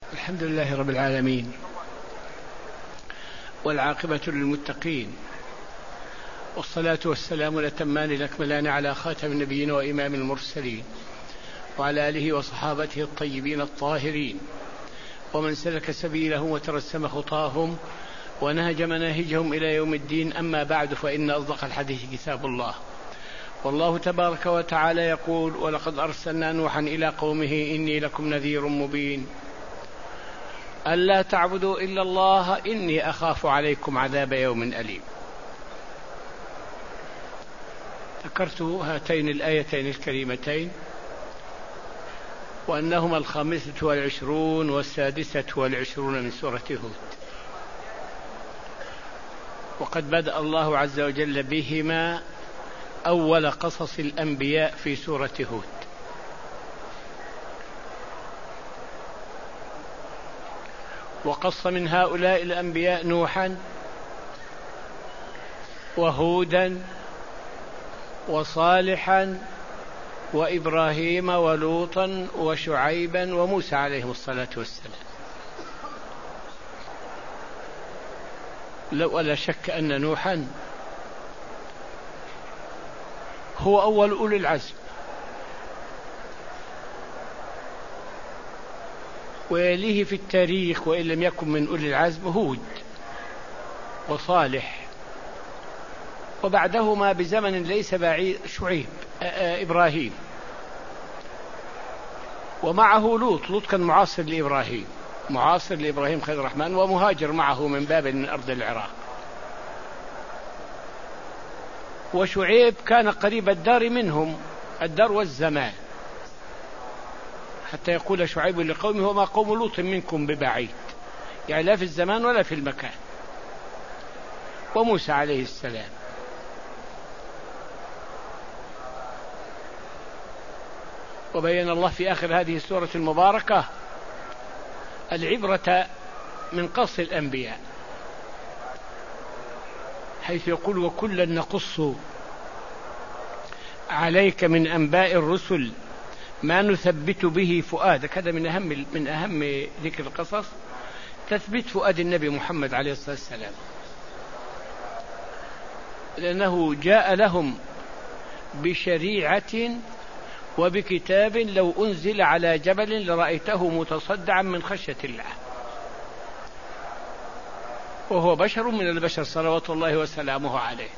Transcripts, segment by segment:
الحمد لله رب العالمين، والعاقبة للمتقين، والصلاة والسلام الأتمان الأكملان على خاتم النبيين وإمام المرسلين، وعلى آله وصحابته الطيبين الطاهرين، ومن سلك سبيلهم وترسم خطاهم ونهج مناهجهم إلى يوم الدين. أما بعد، فإن أصدق الحديث كتاب الله، والله تبارك وتعالى يقول: ولقد أرسلنا نوحا إلى قومه إني لكم نذير مبين ألا تعبدوا إلا الله إني أخاف عليكم عذاب يوم أليم. ذكرت هاتين الآيتين الكريمتين وأنهما 25 و26 من سورة هود، وقد بدأ الله عز وجل بهما أول قصص الأنبياء في سورة هود. وقص من هؤلاء الأنبياء نوحا وهودا وصالحا وإبراهيم ولوطا وشعيبا وموسى عليهم الصلاة والسلام. ولا شك أن نوحا هو أول أولي العزم، ويليه في التاريخ وإن لم يكن من أولي العزم هود وصالح، وبعدهما بزمن ليس بعيد شعيب إبراهيم، ومعه لوط كان معاصر لإبراهيم خليل الرحمن، ومهاجر معه من بابل من أرض العراق. وشعيب كان قريب الدار منهم، الدار والزمان، حتى يقول شعيب لقومه: وما قوم لوط منكم ببعيد، يعني لا في الزمان ولا في المكان. وموسى عليه السلام، وبين الله في آخر هذه السورة المباركة العبرة من قص الأنبياء، حيث يقول: وكلا نقص عليك من أنباء الرسل ما نثبت به فؤادك. هذا من أهم ذكر القصص، تثبيت فؤاد النبي محمد عليه الصلاة والسلام، لأنه جاء لهم بشريعة وبكتاب لو أنزل على جبل لرأيته متصدعا من خشية الله، وهو بشر من البشر صلوات الله وسلامه عليه.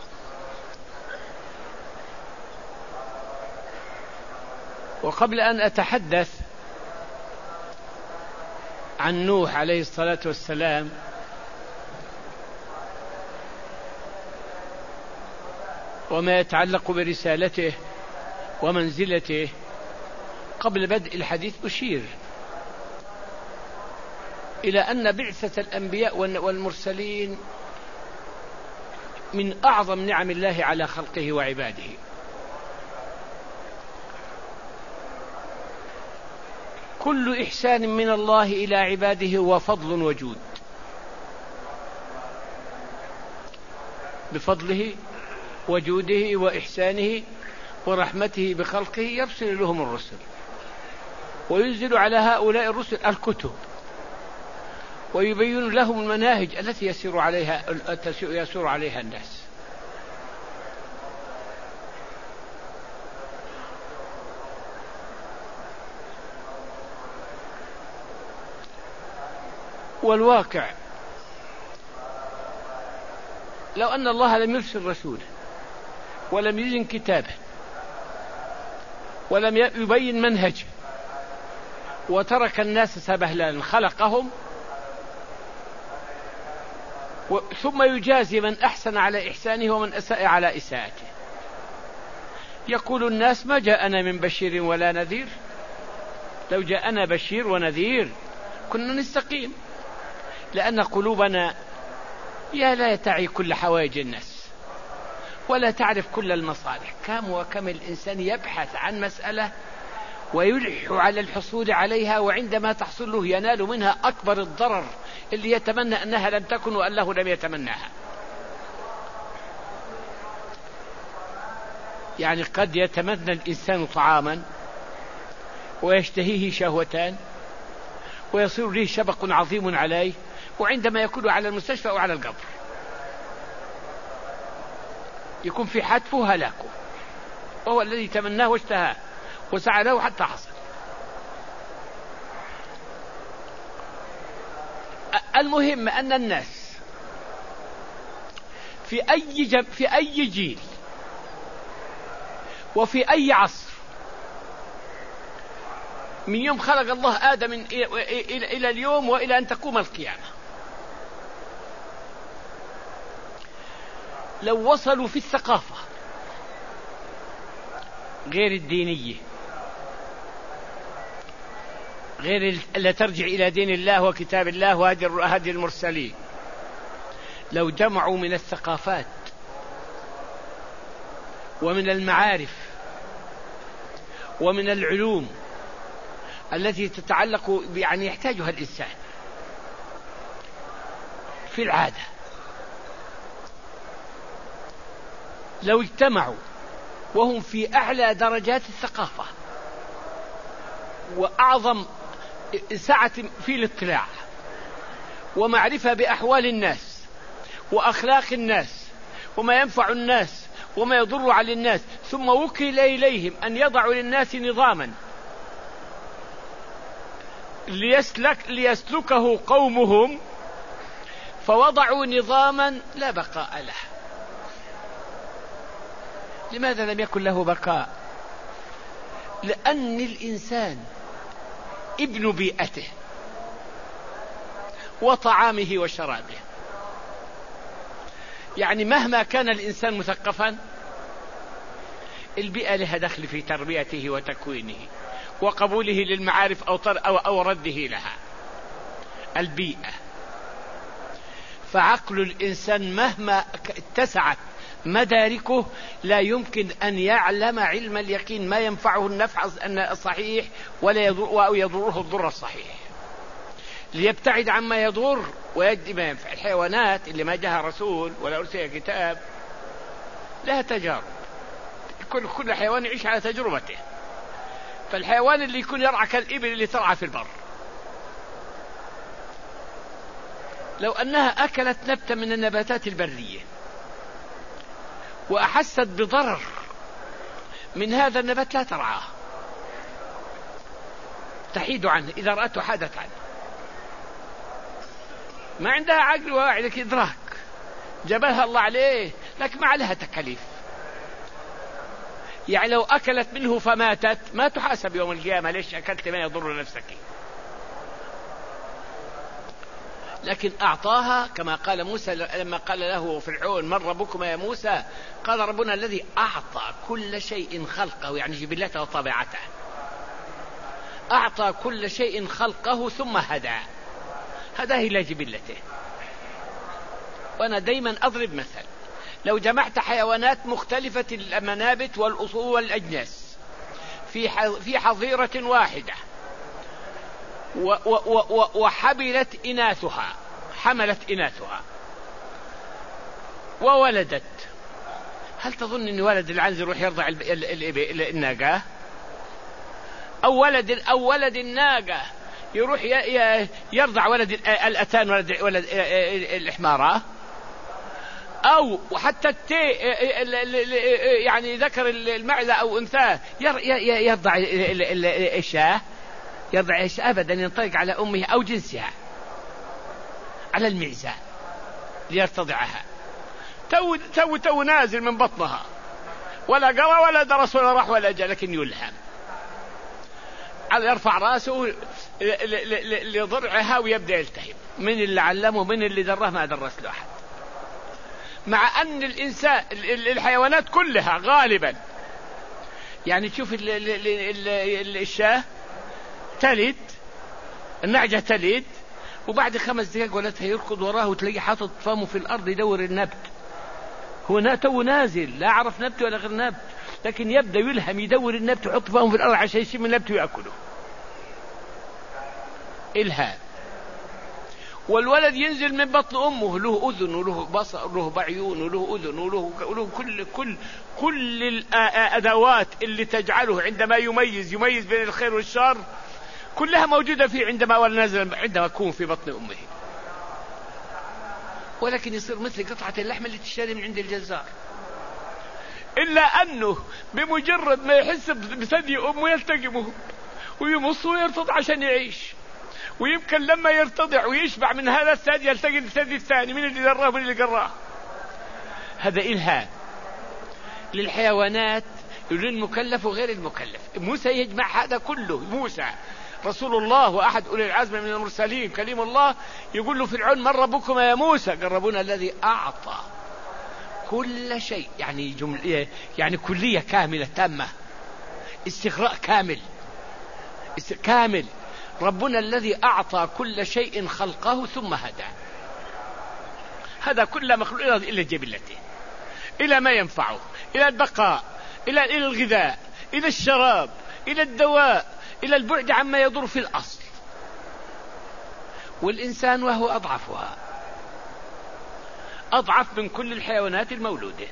وقبل أن أتحدث عن نوح عليه الصلاة والسلام وما يتعلق برسالته ومنزلته، قبل بدء الحديث أشير إلى أن بعثة الأنبياء والمرسلين من أعظم نعم الله على خلقه وعباده، كل إحسان من الله إلى عباده هو فضل وجود، بفضله وجوده وإحسانه ورحمته بخلقه يرسل لهم الرسل، وينزل على هؤلاء الرسل الكتب، ويبين لهم المناهج التي يسير عليها الناس. والواقع لو أن الله لم يرسل رسوله ولم يزن كتابه ولم يبين منهجه وترك الناس سبهللا خلقهم، ثم يجازي من أحسن على إحسانه ومن أساء على إساءته، يقول الناس: ما جاءنا من بشير ولا نذير، لو جاءنا بشير ونذير كنا نستقيم، لأن قلوبنا لا تعي كل حوائج الناس ولا تعرف كل المصالح. كم وكم الإنسان يبحث عن مسألة ويلح على الحصول عليها، وعندما تحصل له ينال منها أكبر الضرر اللي يتمنى أنها لم تكن وأنه لم يتمناها. يعني قد يتمنى الإنسان طعاما ويشتهيه شهوتان، ويصير له شبق عظيم عليه، وعندما يكون على المستشفى أو على القبر يكون في حتفه هلاكه، وهو الذي تمناه واشتهاه وسعى له حتى حصل. المهم أن الناس في أي جيل وفي أي عصر من يوم خلق الله آدم إلى اليوم وإلى أن تقوم القيامة، لو وصلوا في الثقافة غير الدينية، غير اللي ترجع إلى دين الله وكتاب الله وهدي المرسلين، لو جمعوا من الثقافات ومن المعارف ومن العلوم التي تتعلق يعني يحتاجها الإنسان في العادة، لو اجتمعوا وهم في أعلى درجات الثقافة وأعظم سعة في الاطلاع ومعرفة بأحوال الناس وأخلاق الناس وما ينفع الناس وما يضر على الناس، ثم وكل إليهم أن يضعوا للناس نظاما ليسلكه قومهم، فوضعوا نظاما لا بقاء له. لماذا لم يكن له بقاء؟ لأن الإنسان ابن بيئته وطعامه وشرابه، يعني مهما كان الإنسان مثقفا البيئة لها دخل في تربيته وتكوينه وقبوله للمعارف أو رده لها، البيئة. فعقل الإنسان مهما اتسعت مداركه لا يمكن أن يعلم علم اليقين ما ينفعه النفع الصحيح ولا يضره الضر الصحيح، ليبتعد عما يضر ويجد ما ينفع. الحيوانات اللي ما جاها رسول ولا أرسل كتاب لها تجارب، كل حيوان يعيش على تجربته. فالحيوان اللي يكون يرعى كالإبل اللي ترعى في البر، لو أنها أكلت نبتة من النباتات البرية وأحست بضرر من هذا النبات لا ترعاه، تحيد عنه، إذا رأته حادت عنه، ما عندها عقل وواعي لك إدراك، جبلها الله عليه لكن ما عليها تكاليف. يعني لو أكلت منه فماتت ما تحاسب يوم القيامة، ليش أكلت ما يضر نفسك؟ لكن أعطاها كما قال موسى لما قال له فرعون من ربكما يا موسى؟ قال ربنا الذي أعطى كل شيء خلقه، يعني جبلته وطبيعته، أعطى كل شيء خلقه ثم هداه إلى جبلته. وأنا دايما أضرب مثل، لو جمعت حيوانات مختلفة المنابت والأصول والأجناس في حظيرة واحدة وحملت إناثها وولدت، هل تظن أن ولد العنز يروح يرضع الناقة؟ أو ولد الناقة يروح يرضع ولد الأتان ولد الحمارة؟ أو حتى يعني ذكر المعزة أو أنثى يرضع الشاة؟ يرضع أبدا، ينطلق على أمه أو جنسها على المعزة ليرتضعها، تو نازل من بطنها، ولا قرأ ولا درس ولا راح ولا جاء، لكن يلهم على يرفع راسه لضرعها ويبدأ يلتهم. من اللي علمه؟ من اللي دراه؟ ما درس له أحد. مع أن الإنسان الحيوانات كلها غالبا، يعني تشوف الشاة تلد، النعجة تلد، وبعد 5 دقائق ولدها يركض وراه وتلاقي حاطط فمه في الأرض يدور النبت، هو تو نازل لا عرف نبت ولا غير نبت، لكن يبدأ يلهم يدور النبت ويحط فمه في الأرض عشان يشم النبت ويأكله. إلهام. والولد ينزل من بطن أمه له أذن وله بصر وله بعيون وله أذن وله كل الأدوات اللي تجعله عندما يميز بين الخير والشر، كلها موجودة فيه عندما يكون في بطن أمه، ولكن يصير مثل قطعة اللحم اللي تشتري من عند الجزار، إلا أنه بمجرد ما يحس بثدي أمه يلتقمه ويمص ويرتضع عشان يعيش، ويمكن لما يرتضع ويشبع من هذا الثدي يلتقي الثدي الثاني، من اللي دراه من اللي قراه. هذا إلهام للحيوانات للمكلف وغير المكلف. موسى يجمع هذا كله. موسى رسول الله وأحد أولي العزم من المرسلين كليم الله، يقول له فرعون من ربكما يا موسى؟ قال ربنا الذي أعطى كل شيء، يعني كلية كاملة تامة، استغراء كامل. ربنا الذي أعطى كل شيء خلقه ثم هدى. هذا كل مخلوق إلى جبلته، إلى ما ينفعه، إلى البقاء، إلى الغذاء، إلى الشراب، إلى الدواء، إلى البعد عما يضر في الأصل. والإنسان وهو أضعفها، أضعف من كل الحيوانات المولودة،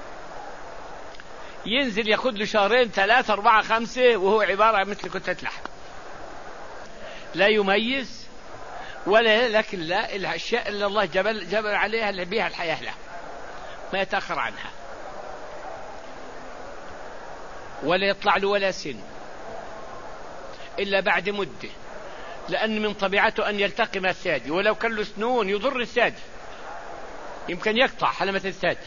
ينزل يأخذ له 2 3 4 5 وهو عبارة عن مثل كتلة لحم، لا يميز ولا، لكن لا الأشياء اللي الله جبل عليها اللي بيها الحياة له ما يتأخر عنها، ولا يطلع له ولا سن إلا بعد مدة، لأن من طبيعته أن يلتقم الثدي، ولو كان له سنون يضر الثدي، يمكن يقطع حلمة الثدي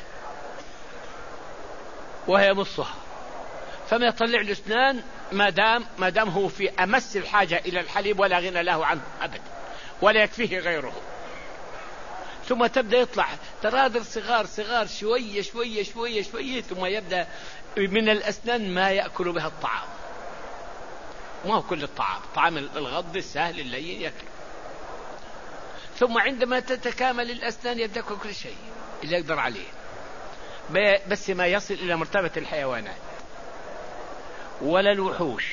وهي مصها، فما يطلع له اسنان ما دام هو في أمس الحاجة إلى الحليب ولا غنى له عنه أبدا، ولا يكفيه غيره. ثم تبدأ يطلع ترادر صغار شوية، ثم يبدأ من الأسنان ما يأكل بها الطعام، ما هو كل الطعام، طعام الغض السهل اللين يأكل. ثم عندما تتكامل الأسنان يبدأ كل شيء اللي يقدر عليه، بس ما يصل إلى مرتبة الحيوانات ولا الوحوش.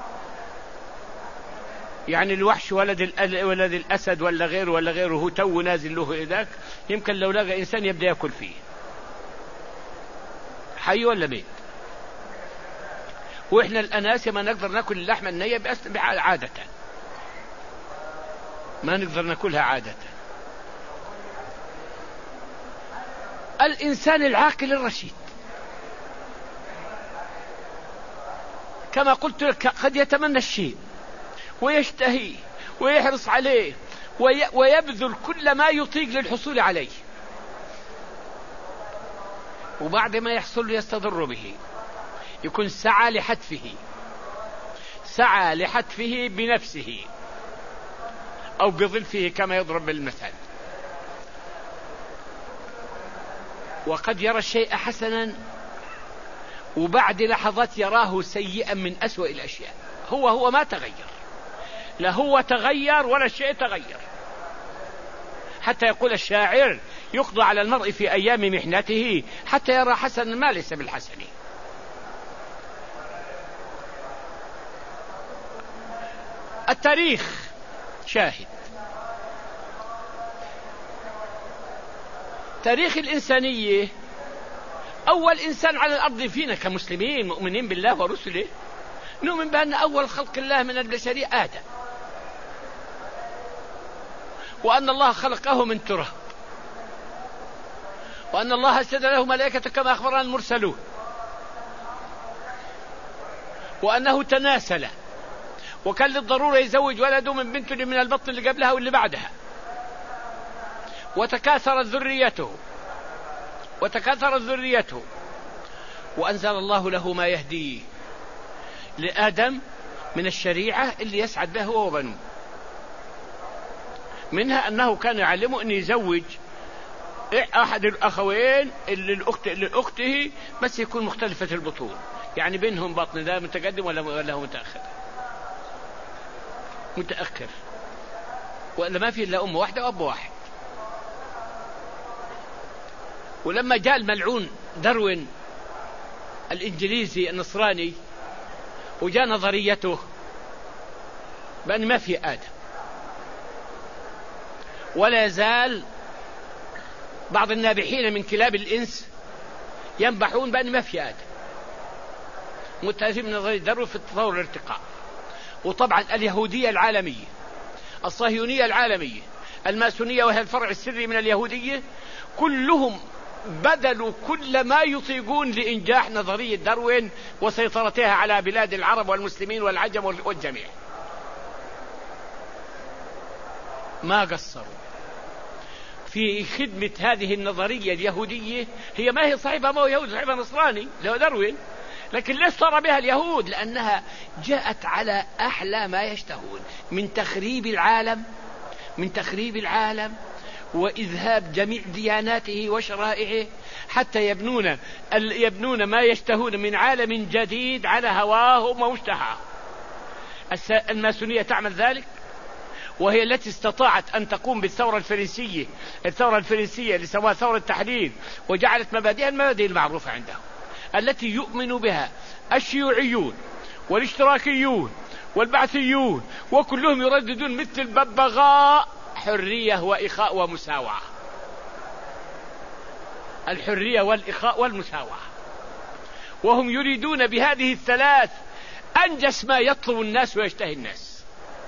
يعني الوحش ولد الأسد ولا غيره هو تو نازل له إذاك، يمكن لو لقى إنسان يبدأ يأكل فيه، حي ولا ميت. وإحنا الأناس ما نقدر نأكل اللحم النية عادة، ما نقدر نأكلها عادة. الإنسان العاقل الرشيد كما قلت لك قد يتمنى الشيء ويشتهيه ويحرص عليه ويبذل كل ما يطيق للحصول عليه، وبعد ما يحصل يستضر به، يكون سعى لحتفه بنفسه أو بظلفه كما يضرب بالمثل. وقد يرى الشيء حسنا وبعد لحظات يراه سيئا من أسوأ الأشياء. هو ما تغير، لا هو تغير ولا الشيء تغير. حتى يقول الشاعر يقضى على المرء في أيام محنته حتى يرى حسنا ما ليس بالحسن. التاريخ شاهد، تاريخ الإنسانية. أول إنسان على الأرض فينا كمسلمين مؤمنين بالله ورسله نؤمن بأن أول خلق الله من البشرية آدم، وأن الله خلقه من تراب، وأن الله أسجد له ملائكة كما أخبرنا المرسلون، وأنه تناسل وكان للضرورة يزوج ولده من بنته اللي من البطن اللي قبلها واللي بعدها، وتكاثرت ذريته وأنزل الله له ما يهديه لآدم من الشريعة اللي يسعد بها هو وبنوه. منها أنه كان يعلمه أن يزوج أحد الأخوين لأخته بس يكون مختلفة البطون، يعني بينهم بطن، ده متقدم ولا هو متأخر، وإلا ما في إلا أم واحدة وأب واحد. ولما جاء الملعون داروين الإنجليزي النصراني وجاء نظريته بأن ما في آدم، ولا يزال بعض النابحين من كلاب الإنس ينبحون بأن ما في آدم، متأثر من نظرية داروين في التطور والارتقاء. وطبعا اليهودية العالمية، الصهيونية العالمية، الماسونية وهي الفرع السري من اليهودية، كلهم بذلوا كل ما يطيقون لإنجاح نظرية داروين وسيطرتها على بلاد العرب والمسلمين والعجم والجميع. ما قصروا في خدمة هذه النظرية اليهودية. هي ما هي صاحبها ما هو يهودي، صاحبها نصراني اللي هو داروين، لكن ليش صار بها اليهود؟ لأنها جاءت على أحلى ما يشتهون من تخريب العالم وإذهاب جميع دياناته وشرائعه، حتى يبنون ما يشتهون من عالم جديد على هواهم ومشتهاهم. الماسونية تعمل ذلك، وهي التي استطاعت أن تقوم بالثورة الفرنسية اللي سواها ثورة التحرير، وجعلت مبادئها المبادئ المعروفة عندهم التي يؤمن بها الشيوعيون والاشتراكيون والبعثيون، وكلهم يرددون مثل الببغاء: حرية وإخاء ومساواة. الحرية والإخاء والمساواة، وهم يريدون بهذه الثلاث أنجس ما يطلب الناس ويشتهي الناس.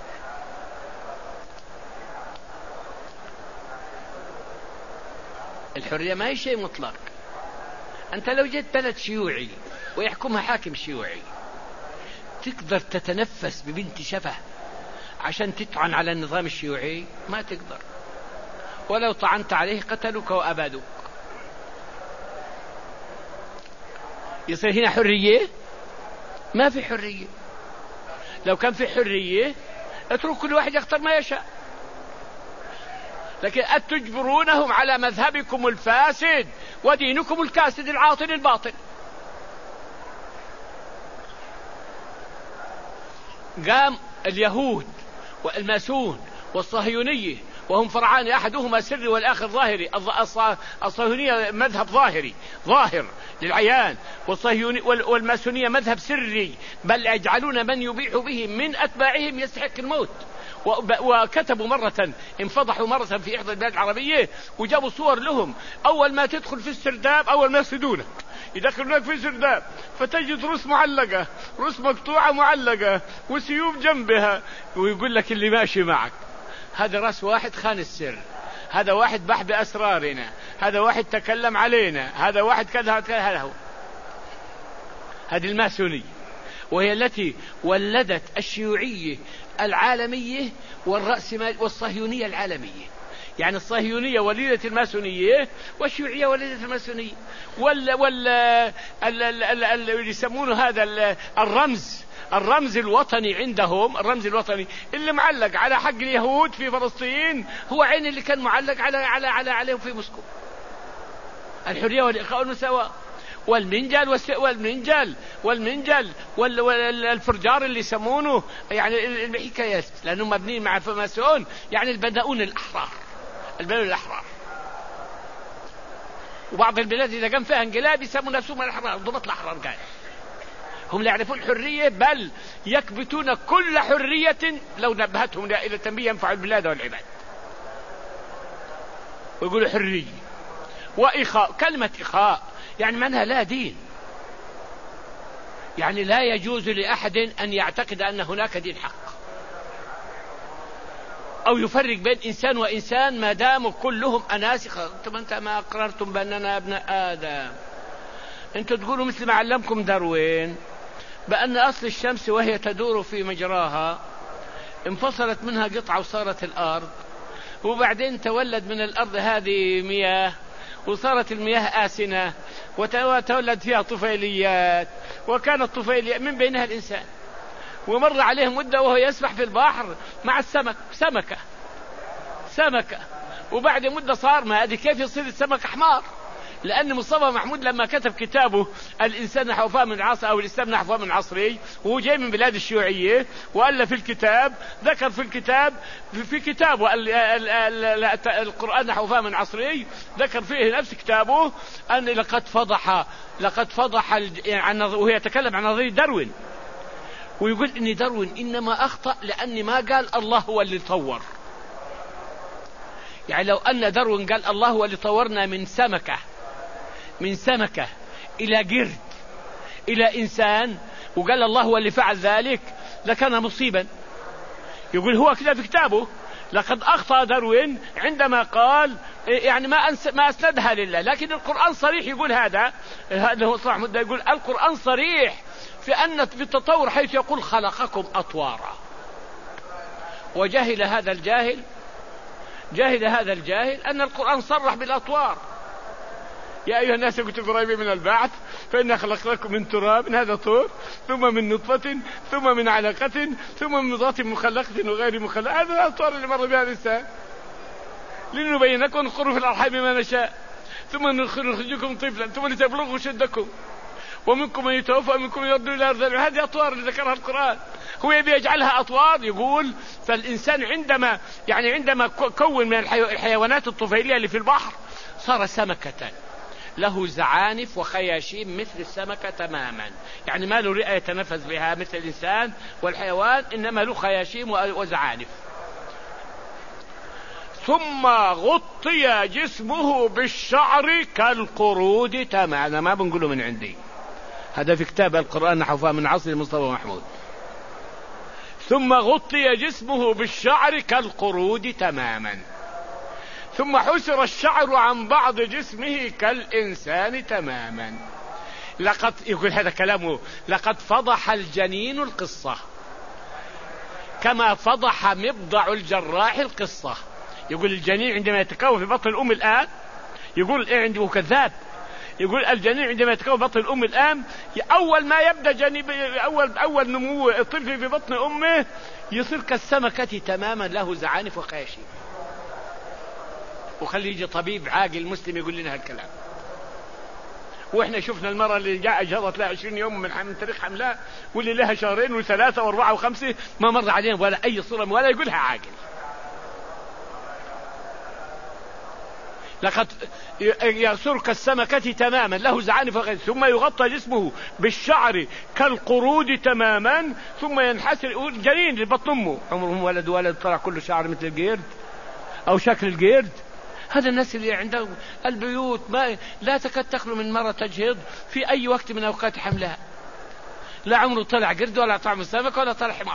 الحرية ما هي شيء مطلق. أنت لو جيت بلد شيوعي ويحكمها حاكم شيوعي، تقدر تتنفس ببنت شفه عشان تطعن على النظام الشيوعي؟ ما تقدر، ولو طعنت عليه قتلوك وأبادوك. يصير هنا حرية؟ ما في حرية. لو كان في حرية اترك كل واحد يختار ما يشاء، لكن أتجبرونهم على مذهبكم الفاسد ودينكم الكاسد العاطل الباطل. قام اليهود والماسون والصهيونية وهم فرعان، أحدهما سري والآخر ظاهري. الصهيونية مذهب ظاهر للعيان، والماسونية مذهب سري، بل يجعلون من يبيح به من أتباعهم يستحق الموت. وكتبوا مرة، انفضحوا مرة في إحدى البلاد العربية وجابوا صور لهم. أول ما تدخل في السرداب، أول ما يصيدونك يدخلونك في السرداب فتجد رؤوس معلقة، رؤوس مقطوعة معلقة وسيوف جنبها، ويقول لك اللي ماشي معك هذا رأس واحد خان السر، هذا واحد بح بأسرارنا، هذا واحد تكلم علينا، هذا واحد كذا هذا هو. هذه الماسونية، وهي التي ولدت الشيوعية العالمية والصهيونية العالمية. يعني الصهيونية وليدة الماسونية، والشيوعية وليدة الماسونية. اللي يسمونه هذا الرمز الوطني عندهم، الرمز الوطني اللي معلق على حق اليهود في فلسطين هو عين اللي كان معلق عليهم في موسكو: الحرية والإخاء والمساواة. والمنجل والفرجار اللي يسمونه، يعني الحكايات لأنهم مبنيين مع ماسون، يعني البناؤون الأحرار. وبعض البلاد إذا كان فيها انقلاب يسمون نفسهم الأحرار، ضبط الأحرار. قال هم لا يعرفون الحرية، بل يكبتون كل حرية لو نبهتهم إلى تنبيه ينفع البلاد والعباد، ويقولوا حرية وإخاء. كلمة إخاء يعني معناها لا دين، يعني لا يجوز لأحد أن يعتقد أن هناك دين حق، أو يفرق بين إنسان وإنسان ما داموا كلهم أناسخة. أنت ما أقررتم بأننا ابن آدم، أنتم تقولوا مثل ما علمكم داروين بأن أصل الشمس وهي تدور في مجراها انفصلت منها قطعة وصارت الأرض، وبعدين تولد من الأرض هذه مياه، وصارت المياه آسنة، وتولد فيها طفيليات، وكانت طفيلية من بينها الإنسان، ومر عليه مدة وهو يسبح في البحر مع السمك، سمكة، وبعد مدة صار ما أدري كيف يصير السمك حمار. لأن مصطفى محمود لما كتب كتابه الإنسان نحو فهم العصر أو الإسلام نحو فهم العصري، وهو جاي من بلاد الشيوعية، وألف في الكتاب، ذكر في كتابه القرآن نحو فهم عصري، ذكر فيه نفس كتابه أن لقد فضح وهو يتكلم عن نظرية داروين، ويقول إن داروين إنما أخطأ لأن ما قال الله هو اللي طور. يعني لو أن داروين قال الله هو اللي طورنا من سمكة إلى قرد إلى إنسان، وقال الله هو اللي فعل ذلك، لكان مصيبا. يقول هو كذا في كتابه: لقد أخطأ داروين عندما قال يعني ما أسندها لله، لكن القرآن صريح يقول هذا هو صح. يقول القرآن صريح في أن في التطور، حيث يقول خلقكم أطوارا. وجهل هذا الجاهل أن القرآن صرح بالأطوار: يا أيها الناس كنتم قريبين من البعث فإنا خلقناكم من تراب، هذا طور، ثم من نطفة، ثم من علقة، ثم من مضغة مخلقة وغير مخلقة. هذا الأطوار اللي مر بها الإنسان، لنبين لكم نقر في الأرحام ما نشاء، ثم نخرجكم طفلا، ثم لتبلغوا شدكم، ومنكم من يتوفى ومنكم من يرد إلى أرذل. هذه أطوار اللي ذكرها القرآن. هو يبي يجعلها أطوار. يقول فالإنسان عندما كون من الحيوانات الطفيلية اللي في البحر صار سمكة له زعانف وخياشيم مثل السمكة تماما، يعني ما له رئة يتنفس بها مثل الإنسان والحيوان، إنما له خياشيم وزعانف. ثم غطي جسمه بالشعر كالقرود تماما. أنا ما بنقوله من عندي، هذا في كتاب القرآن نحوها من عصر مصطفى محمود. ثم غطي جسمه بالشعر كالقرود تماما، ثم حسر الشعر عن بعض جسمه كالإنسان تماما. يقول هذا كلامه: لقد فضح الجنين القصة كما فضح مبضع الجراح القصة. يقول الجنين عندما يتكون في بطن الأم الآن، يقول عنده كذاب، يقول الجنين عندما يتكون في بطن الأم الآن، أول ما يبدأ أول نمو الطفل في بطن أمه يصير كالسمكة تماما، له زعانف وخياشيم. وخلي يجي طبيب عاقل مسلم يقول لنا هالكلام. واحنا شفنا المرة اللي جاء جهضت لها 20 يوم من تاريخ حملها، واللي لها شهرين وثلاثة واربعة وخمسة، ما مر علينا ولا اي صورة ولا يقولها عاقل. لقد يصير كالسمكة تماما، له زعانف وخياشيم، ثم يغطى جسمه بالشعر كالقرود تماما، ثم ينحسر. الجنين في بطن امه عمرهم ولد طلع كله شعر مثل القرد او شكل القرد. هذا الناس اللي عندهم البيوت لا تكاد تخلو من مرة تجهض في أي وقت من أوقات حملها، لا عمره طلع قرد ولا طعم السمك ولا طلع حمار.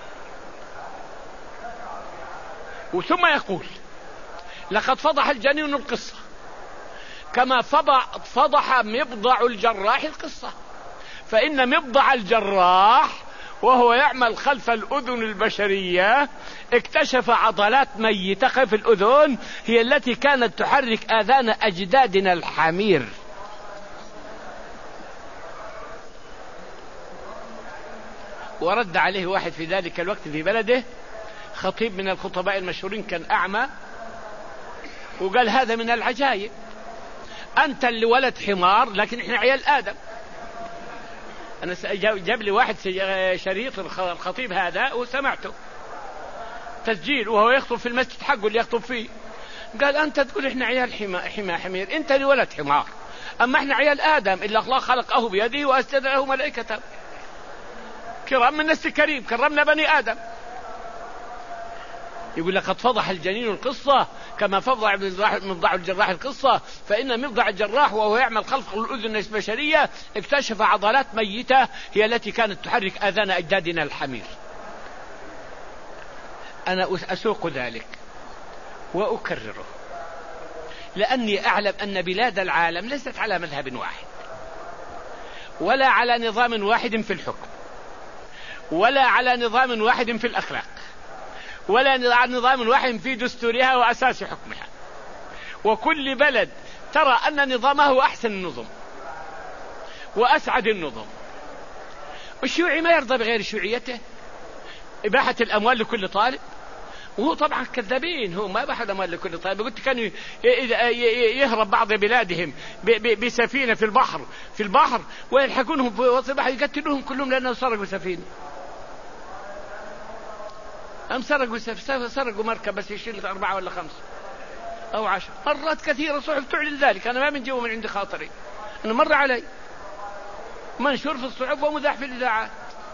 وثم يقول: لقد فضح الجنين القصة كما فضح مبضع الجراح القصة. فإن مبضع الجراح وهو يعمل خلف الأذن البشرية اكتشف عضلات ميتة في الأذن هي التي كانت تحرك آذان أجدادنا الحمير. ورد عليه واحد في ذلك الوقت في بلده، خطيب من الخطباء المشهورين، كان أعمى، وقال: هذا من العجائب، أنت اللي ولد حمار لكن إحنا عيال آدم. أنا جاب لي واحد شريط الخطيب هذا وسمعته تسجيل وهو يخطب في المسجد حقه اللي يخطب فيه. قال: أنت تقول إحنا عيال حمير، أنت اللي ولد حمار، أما إحنا عيال آدم إلا الله خلقه بيده وأسجد له ملائكته كرام من نسل كريم، كرمنا بني آدم. يقول: لقد فضح الجنين القصة كما فضح مبضع الجراح القصة. فإن مبضع الجراح وهو يعمل خلف الأذن البشرية اكتشف عضلات ميتة هي التي كانت تحرك آذان أجدادنا الحمير. أنا أسوق ذلك وأكرره، لأني أعلم أن بلاد العالم ليست على مذهب واحد، ولا على نظام واحد في الحكم، ولا على نظام واحد في الأخلاق، ولا على نظام واحد في دستورها وأساس حكمها. وكل بلد ترى أن نظامه أحسن النظم وأسعد النظم. والشيوعي ما يرضى بغير شيوعيته، إباحة الأموال لكل طالب، وهو طبعا كذابين، هو ما بحث الأموال لكل طالب. قلت كانوا يهرب بعض بلادهم بسفينة في البحر ويلحقونهم في وسط البحر يقتلوهم كلهم لأنهم سرقوا سفينة. سرقوا مركب بس يشيل 4 ولا 5 أو 10 مرات كثيرة. صحف تعلن ذلك، أنا ما من جوا من عند خاطري، أنا مر علي منشور في الصحف ومذاع في الإذاعات.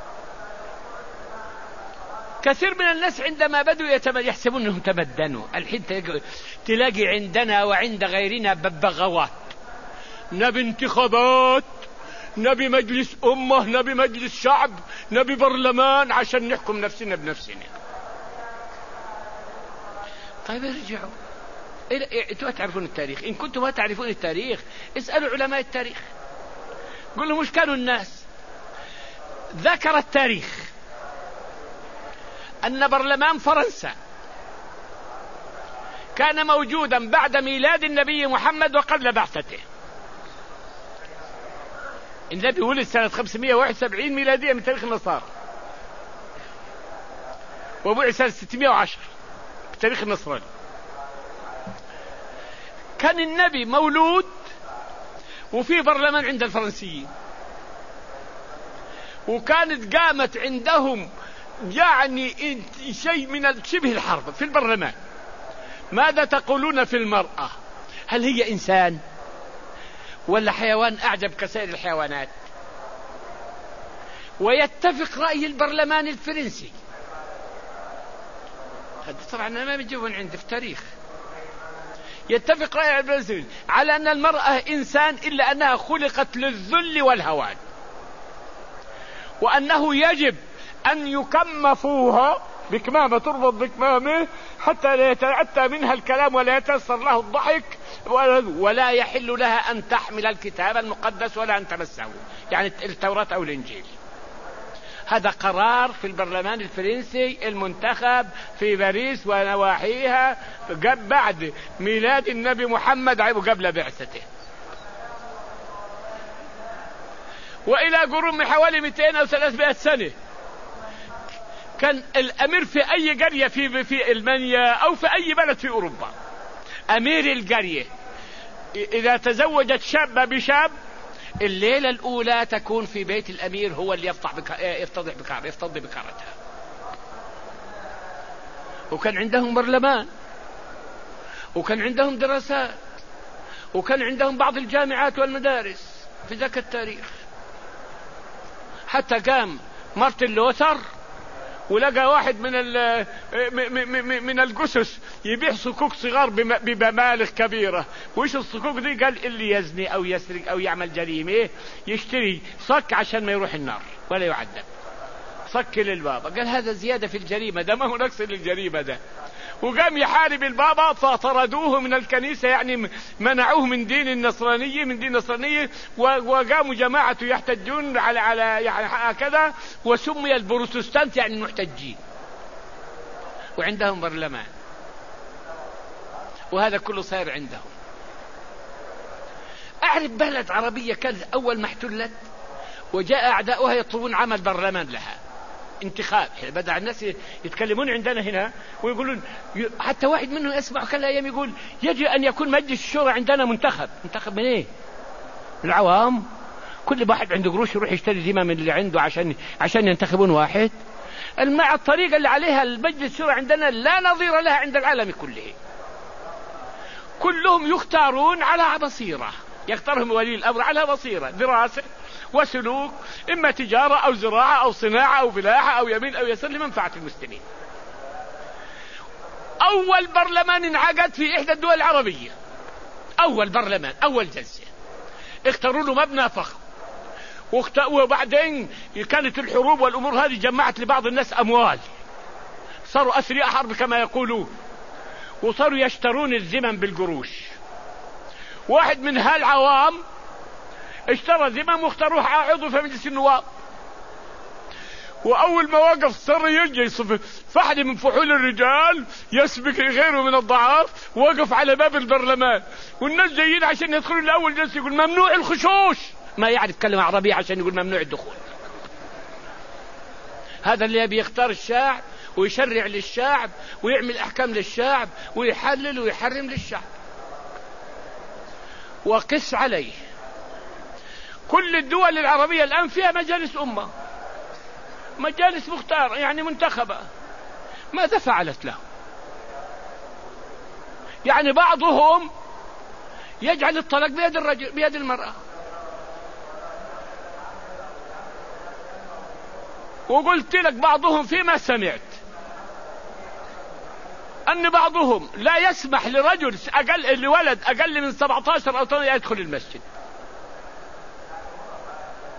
كثير من الناس عندما بدوا يحسبون أنهم تمدنوا. الحين تلاقي عندنا وعند غيرنا ببغاوات، نبي انتخابات، نبي مجلس أمة، نبي مجلس شعب، نبي برلمان عشان نحكم نفسنا بنفسنا. طيب ارجعوا، انتوا تعرفون التاريخ. إن كنتم ما تعرفون التاريخ اسألوا علماء التاريخ، قل لهم مش كانوا الناس. ذكر التاريخ أن برلمان فرنسا كان موجودا بعد ميلاد النبي محمد وقبل بعثته. النبي ولد سنة 571 ميلادية من تاريخ النصارى، وبعث سنة 610 بتاريخ النصراني. كان النبي مولود وفي برلمان عند الفرنسيين، وكانت قامت عندهم يعني شيء من شبه الحرب في البرلمان. ماذا تقولون في المرأة؟ هل هي إنسان ولا حيوان أعجب كسائر الحيوانات؟ ويتفق رأي البرلمان الفرنسي، هذا طبعا أنا ما بجيبه من عندي في التاريخ، يتفق رأي الفرنسي على أن المرأة إنسان إلا أنها خلقت للذل والهوان، وأنه يجب أن يكم فوها بكمامة تربط بكمامه حتى لا يتأتى منها الكلام ولا يتيسر له الضحك، ولا يحل لها أن تحمل الكتاب المقدس ولا أن تمسه، يعني التوراة أو الإنجيل. هذا قرار في البرلمان الفرنسي المنتخب في باريس ونواحيها بعد ميلاد النبي محمد وقبل بعثته. وإلى قرون من حوالي 200 أو 300 سنة كان الأمير في أي قرية في ألمانيا أو في أي بلد في أوروبا، أمير القرية إذا تزوجت شابة بشاب الليلة الأولى تكون في بيت الأمير هو اللي يفتضي بكارتها. وكان عندهم برلمان، وكان عندهم دراسات، وكان عندهم بعض الجامعات والمدارس في ذاك التاريخ. حتى قام مارتن لوثر ولقى واحد من الجثث يبيع صكوك صغار بمبالغ كبيرة. وإيش الصكوك دي؟ قال اللي يزني أو يسرق أو يعمل جريمة يشتري صك عشان ما يروح النار ولا يعذب. صك للبابا، قال هذا زيادة في الجريمة، ده ما هو نقص للجريمة ده. وقام يحارب البابا فطردوه من الكنيسة، يعني منعوه من دين النصرانية، وقاموا جماعة يحتجون على يعني هكذا، وسمي البروتستانت يعني المحتجين. وعندهم برلمان، وهذا كله صار عندهم. أعرف بلد عربية كانت أول ما احتلت وجاء أعداؤها يطلبون عمل برلمان لها، انتخاب. بدأ الناس يتكلمون عندنا هنا ويقولون، حتى واحد منهم يسمع كل أيام يقول يجب أن يكون مجلس الشورى عندنا منتخب من إيه؟ من العوام. كل واحد عنده قروش يروح يشتري ذمة من اللي عنده عشان ينتخبون واحد. مع الطريقة اللي عليها المجلس الشورى عندنا لا نظير لها عند العالم كله. كلهم يختارون على بصيرة، يختارهم ولي الأمر على بصيرة، دراسة وسلوك، إما تجارة أو زراعة أو صناعة أو فلاحة أو يمين أو يسار لمنفعة المسلمين. أول برلمان انعقد في إحدى الدول العربية، أول برلمان، أول جلسة، اختاروا له مبنى فخم. وبعدين كانت الحروب والأمور هذه جمعت لبعض الناس أموال، صاروا أثرياء حرب كما يقولون، وصاروا يشترون الزمن بالقروش. واحد من هالعوام اشترى زمام واختاروه عضو في مجلس النواب. وأول ما وقف صار يجي يصف فحد من فحول الرجال يسبق غيره من الضعاف، وقف على باب البرلمان، والناس جايين عشان يدخلوا لأول جلسة يقول ممنوع الخشوش، ما يعرف كلمة عربية عشان يقول ممنوع الدخول. هذا اللي يبي يختار الشعب ويشرع للشعب ويعمل أحكام للشعب ويحلل ويحرم للشعب. وقس عليه كل الدول العربية الآن فيها مجالس أمة، مجالس مختار يعني منتخبة. ماذا فعلت له؟ يعني بعضهم يجعل الطلاق بيد الرجل بيد المرأة. وقلت لك بعضهم فيما سمعت أن بعضهم لا يسمح لرجل لولد أقل من 17 أو 18 يدخل المسجد.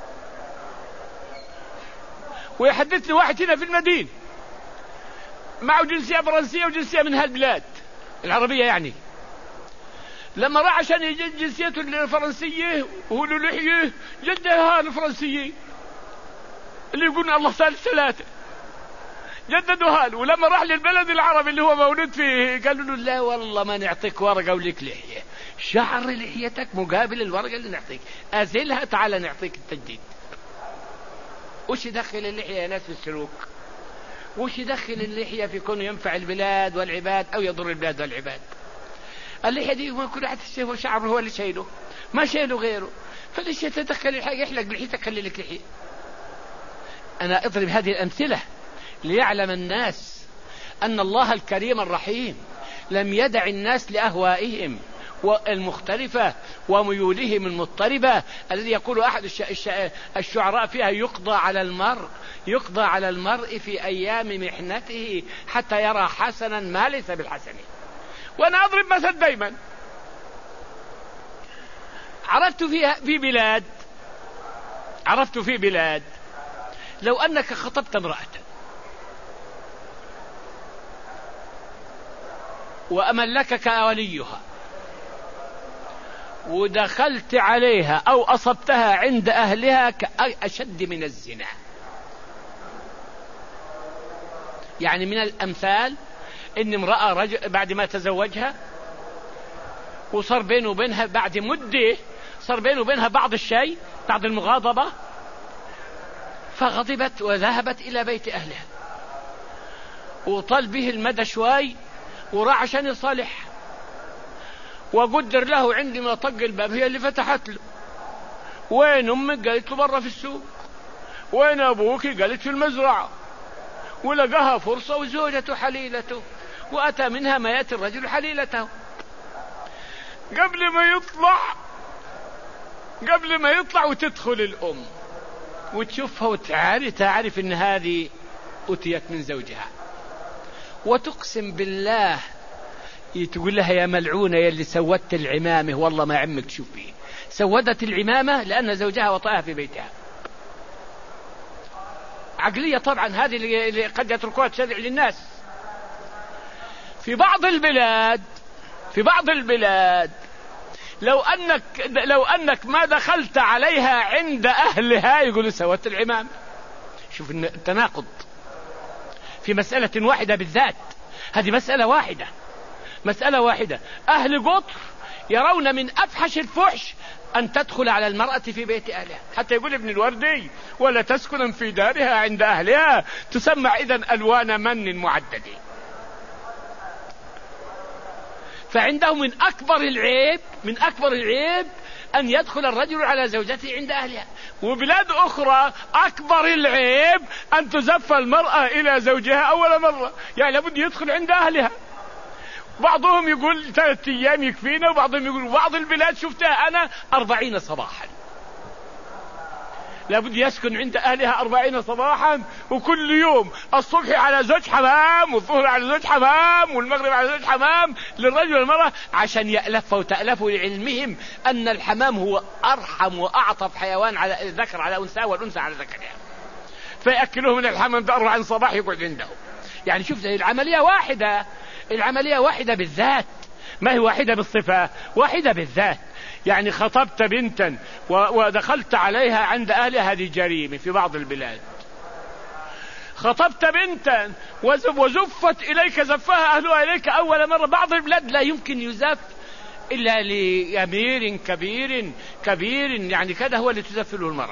ويحدثني واحد هنا في المدينة معه جنسية فرنسية وجنسية من هالبلاد العربية يعني، لما راح عشان يجد جنسيته الفرنسية وهو له لحية جدها الفرنسية اللي يقولون الله ثالث ثلاثة جددوا هال، ولما راح للبلد العربي اللي هو مولود فيه قالوا له لا والله ما نعطيك ورقة ولك لحية، شعر لحيتك مقابل الورقة اللي نعطيك، أزلها تعال نعطيك التجديد. وش يدخل اللحية يا ناس في السلوك؟ وش يدخل اللحية في كونه ينفع البلاد والعباد أو يضر البلاد والعباد؟ اللحية دي كل واحد هو شعره هو اللي شايله، ما شايله غيره، فليش يتدخل الحاجة يحلق لحيتك خلي لك لحية. أنا أضرب هذه الأمثلة ليعلم الناس أن الله الكريم الرحيم لم يدع الناس لأهوائهم والمختلفة وميولهم المضطربة، الذي يقول أحد الشعراء فيها يقضى على المرء في أيام محنته حتى يرى حسنا ما ليس بالحسن. وأنا أضرب مثل دايما، عرفت في بلاد لو أنك خطبت امرأة وأملكك وليها ودخلت عليها أو أصبتها عند أهلها كأشد من الزنا. يعني من الأمثال إن امرأة رجل بعد ما تزوجها وصار بينه وبينها بعد مدة صار بينه وبينها بعض الشيء بعد المغاضبة، فغضبت وذهبت إلى بيت أهلها وطال به المدى شوي وراح عشان يصالح، وقدر له عندما طق الباب هي اللي فتحت له. وين أمك؟ قالت له برا في السوق. وين أبوك؟ قالت في المزرعة. ولقاها فرصة وزوجته حليلته، وأتى منها ما يأتي الرجل حليلته. قبل ما يطلع وتدخل الأم وتشوفها وتعرف إن هذه أتيت من زوجها، وتقسم بالله تقول لها يا ملعونة يا اللي سودت العمامة والله ما عمك تشوف فيه. سودت العمامة لأن زوجها وطأها في بيتها. عقلية طبعا هذه اللي قد يتركوها تشرع للناس. في بعض البلاد لو أنك ما دخلت عليها عند أهلها يقولوا سودت العمام. شوف التناقض في مسألة واحدة بالذات. هذه مسألة واحدة. أهل قطر يرون من أفحش الفحش أن تدخل على المرأة في بيت أهلها، حتى يقول ابن الوردي ولا تسكن في دارها عند أهلها تسمى إذن ألوان من معددة. فعندهم من أكبر العيب أن يدخل الرجل على زوجته عند أهلها. وبلاد أخرى أكبر العيب أن تزف المرأة إلى زوجها أول مرة، يعني لابد يدخل عند أهلها. بعضهم يقول 3 أيام يكفينا، وبعضهم يقول بعض البلاد شفتها أنا 40 صباحا، لابد يسكن عند أهلها 40 صباحا، وكل يوم الصبح على زوج حمام والظهر على زوج حمام والمغرب على زوج حمام للرجل والمرأة، عشان يألفوا وتألفوا لعلمهم أن الحمام هو أرحم وأعطف حيوان على الذكر على أنثى والأنثى على ذكرها، فيأكلوه من الحمام 4 صباح يقعد عندهم. يعني شوف العملية واحدة بالذات، ما هي واحدة بالصفة، واحدة بالذات. يعني خطبت بنتا ودخلت عليها عند أهلها، هذه جريمة في بعض البلاد. خطبت بنتا وزفت إليك زفها أهلها إليك أول مرة، بعض البلاد لا يمكن يزف إلا لأمير كبير يعني كذا هو اللي تزف له المرأة.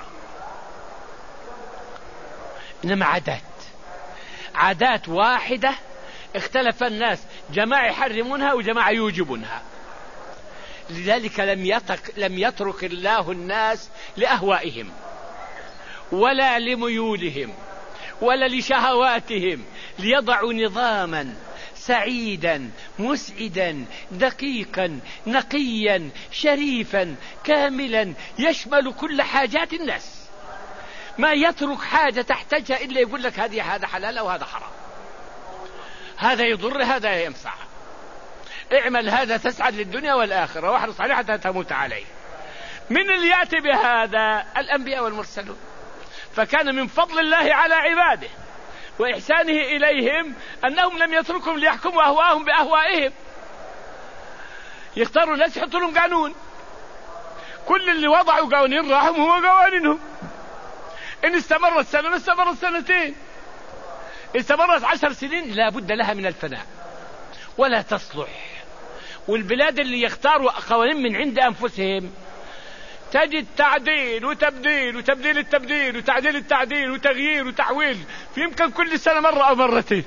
إنما عادات واحدة اختلف الناس، جماعة يحرمونها وجماعة يوجبونها. لذلك لم يترك الله الناس لأهوائهم ولا لميولهم ولا لشهواتهم، ليضعوا نظاما سعيدا مسعدا دقيقا نقيا شريفا كاملا يشمل كل حاجات الناس، ما يترك حاجة تحتاجها إلا يقول لك هذا حلال أو هذا حرام، هذا يضر هذا ينفع، اعمل هذا تسعد للدنيا والآخرة، واحرص عليه حتى تموت عليه. من اللي يأتي بهذا؟ الأنبياء والمرسلون. فكان من فضل الله على عباده وإحسانه إليهم أنهم لم يتركهم ليحكموا أهواءهم بأهوائهم، يختاروا الناس يحطوا لهم قانون، كل اللي وضعوا قوانين راحوا هو قوانينهم. إن استمرت سنة استمرت سنتين، استمرت 10 سنين، لا بد لها من الفناء ولا تصلح. والبلاد اللي يختاروا قوانين من عند أنفسهم تجد تعديل وتبديل وتبديل التبديل وتعديل التعديل وتغيير وتحويل، في يمكن كل سنة مرة أو مرتين.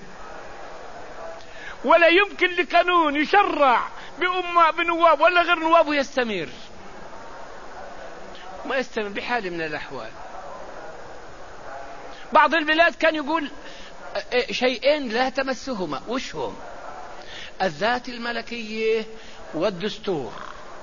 ولا يمكن لقانون يشرع بنواب ولا غير نواب ويستمر، ما يستمر بحال من الأحوال. بعض البلاد كان يقول شيئين لا تمسهما، وش هم؟ الذات الملكية والدستور.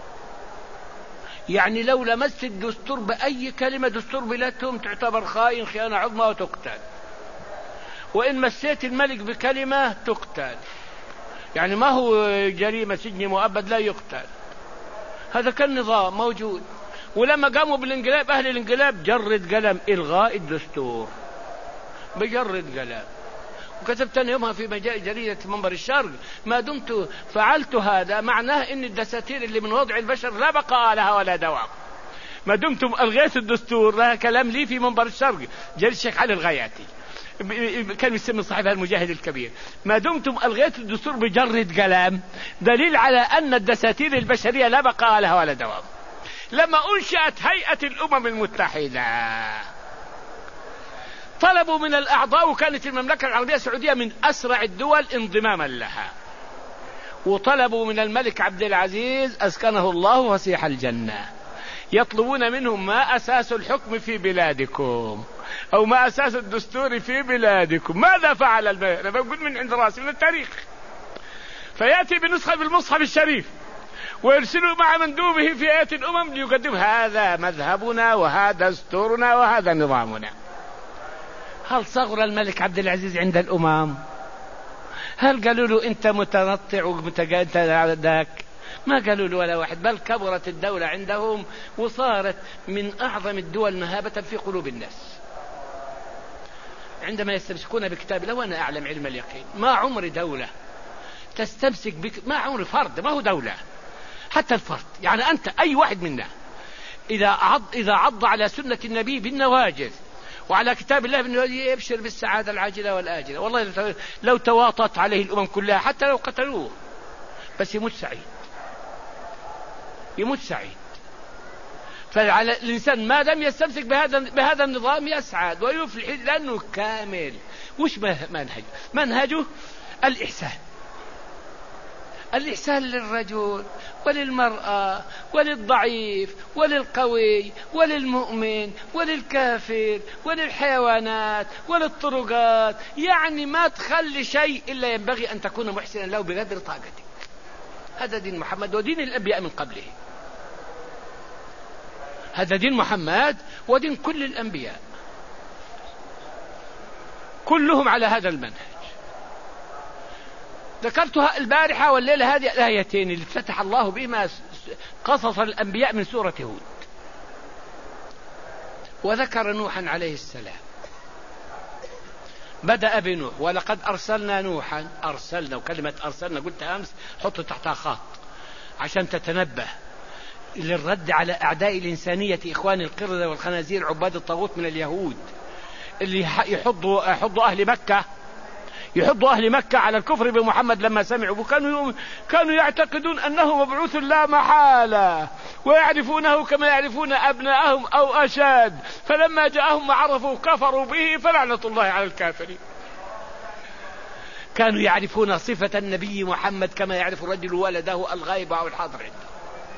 يعني لو لمست الدستور بأي كلمة دستور بلادهم تعتبر خائن خيانة عظمى وتقتل، وإن مسيت الملك بكلمة تقتل. يعني ما هو جريمة سجن مؤبد، لا يقتل. هذا كان نظام موجود. ولما قاموا بالانقلاب أهل الانقلاب جرد قلم إلغاء الدستور، بجرد قلم. وكتبت أنا يومها في جريدة منبر الشرق: ما دمت فعلت هذا معناه إن الدساتير اللي من وضع البشر لا بقاء لها ولا دوام. ما دمتم ألغيت الدستور، لها كلام لي في منبر الشرق جريدة الشيخ علي الغياتي، كان يسمي صاحبها المجاهد الكبير: ما دمتم ألغيت الدستور بجرد قلم، دليل على أن الدساتير البشرية لا بقاء لها ولا دوام. لما أنشأت هيئة الأمم المتحدة طلبوا من الأعضاء، وكانت المملكة العربية السعودية من أسرع الدول انضماما لها، وطلبوا من الملك عبد العزيز أسكنه الله فسيح الجنة، يطلبون منهم ما أساس الحكم في بلادكم أو ما أساس الدستور في بلادكم. ماذا فعل الملك؟ أنا بقول من عند رأسي من التاريخ. فيأتي بنسخة بالمصحف الشريف ويرسلوا مع مندوبه في هيئة الأمم ليقدم: هذا مذهبنا وهذا دستورنا وهذا نظامنا. هل صغر الملك عبد العزيز عند الأمم؟ هل قالوا له أنت متنطع ومتجادك؟ ما قالوا له ولا واحد، بل كبرت الدولة عندهم وصارت من أعظم الدول مهابة في قلوب الناس. عندما يستمسكون بكتاب الله، وأنا أعلم علم اليقين ما عمر دولة تستمسك ما عمر فرد، ما هو دولة حتى الفرد، يعني أنت أي واحد منا إذا عض على سنة النبي بالنواجذ وعلى كتاب الله بالنواجذ يبشر بالسعادة العاجلة والآجلة. والله لو تواطت عليه الأمم كلها حتى لو قتلوه بس يموت سعيد، يموت سعيد. فعلى الإنسان ما دام يستمسك بهذا النظام يسعد ويفلح لأنه كامل. وش منهجه الإحسان، الإحسان للرجل وللمرأة وللضعيف وللقوي وللمؤمن وللكافر وللحيوانات وللطرقات. يعني ما تخلي شيء إلا ينبغي أن تكون محسنا له بقدر طاقتك. هذا دين محمد ودين الأنبياء من قبله، هذا دين محمد ودين كل الأنبياء، كلهم على هذا المنهج. ذكرتها البارحة والليلة هذه الآيتين اللي فتح الله بهما قصص الأنبياء من سورة هود. وذكر نوحا عليه السلام، بدأ بنوح: ولقد أرسلنا نوحا. أرسلنا، وكلمة أرسلنا قلت أمس حط تحتها خط عشان تتنبه للرد على أعداء الإنسانية، إخوان القردة والخنازير عباد الطاغوت من اليهود اللي يحضوا أهل مكة على الكفر بمحمد لما سمعوا، كانوا يعتقدون أنه مبعوث لا محالة، ويعرفونه كما يعرفون أبناءهم أو أشد، فلما جاءهم ما عرفوا كفروا به، فلعنة الله على الكافرين. كانوا يعرفون صفة النبي محمد كما يعرف الرجل ولده الغائب أو الحاضر عنده.